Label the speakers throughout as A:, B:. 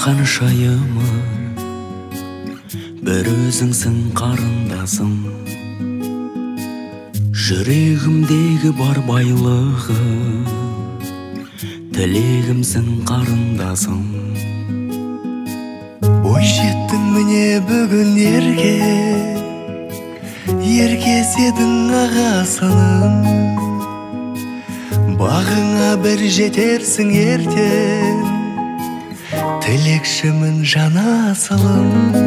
A: жатқан шайымы бір өзіңсің қарындасым, жүрегімдегі бар байлығы тілегімсің қарындасым.
B: Ой жеттің міне бүгін еркеседің ағасының, бағыңа бір жетерсің ертең, тілекшімін жана асылым.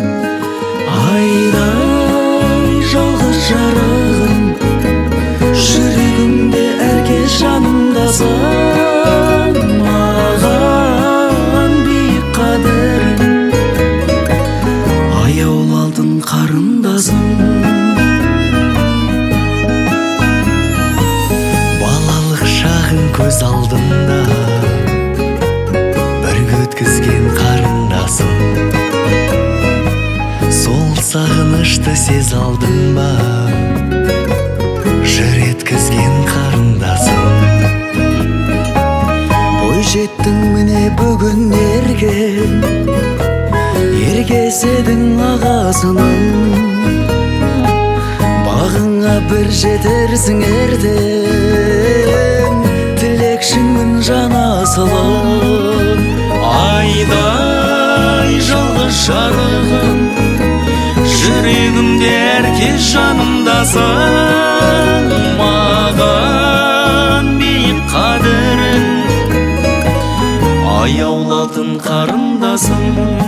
A: Айдай жалғыз жарығым, жүрегімде әркез жанымдасың, маған биік қадірің, аяулалтын қарындасым.
B: Балалық шағың көз алдымда, бірге өткізген қарындасым, сол сағынышты сез алдың ба, жыр еткізген қарындасым.
A: Бой жеттің міне бүгін еркеседің ағасының, бағыңа бір жетерсің ертең, тілекшіңмін жана асылым. Айдай жалғыз жарығым, жүрегімде әркез жанымдасың, маған биік қадірің, аяулатын қарындасым.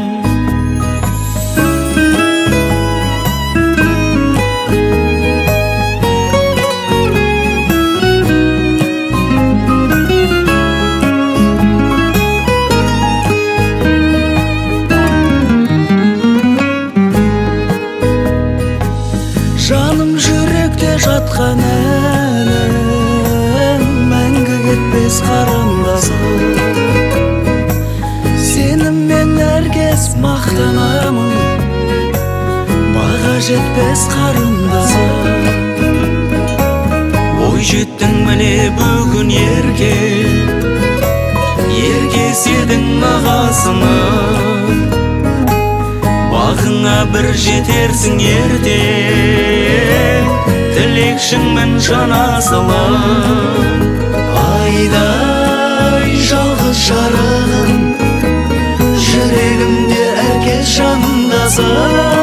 A: Жаным жүректе жатқан әнім, мәңгі кетпес қарындасым. Сеніммен әркез мақтанамын, баға жетпес қарындасым. Ой жеттің міне бүгін еркеседің ағасының, бағыңа бір жетерсің ертең, тілекшіңмін жана асылым.
B: Айдай жалғыз жарығым, жүрегімде әркез жанымдасың.